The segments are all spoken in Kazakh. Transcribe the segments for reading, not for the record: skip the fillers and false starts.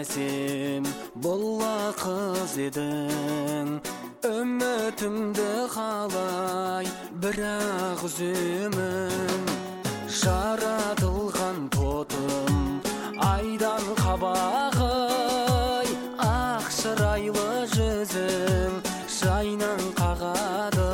сен бұлла қыз едің, үмітімді қалай бірақ үземін. Жаратылған тотым айдан қабағы, ақ шырайлы жүзің жайнан қағады.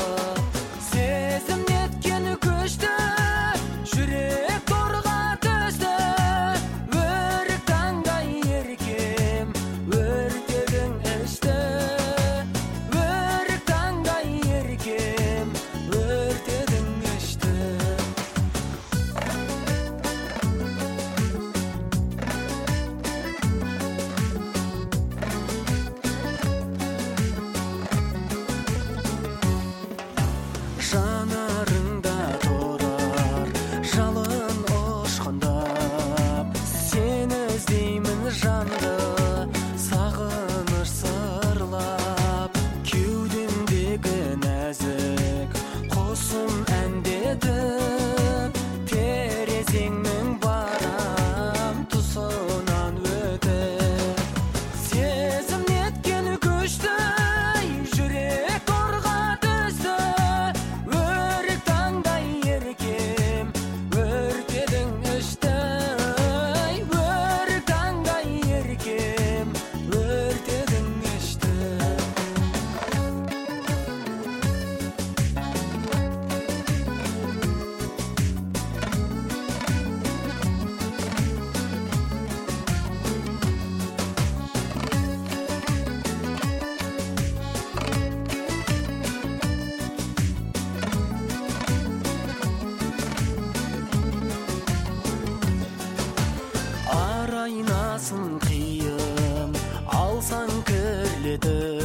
Сезім неткен көшті, жүрек торға түсті, өрік таңдай еркем өртедің ішті. Өрік таңдай еркем өртедің ішті. Жанарыңда тұрар жалын ұшқындап, сені іздеймін жанды сағыныш сырлап. Кеудемдегі нәзік құсым әндетіп, терезеңнің барам тұсынан өтіп. Сезім неткен күшті, жүрек торға түсті, өрік таңдай еркем өртедің ішті. Өрік таңдай еркем өртедің ішті. Арайнасын қиым алсаң кірлетіп,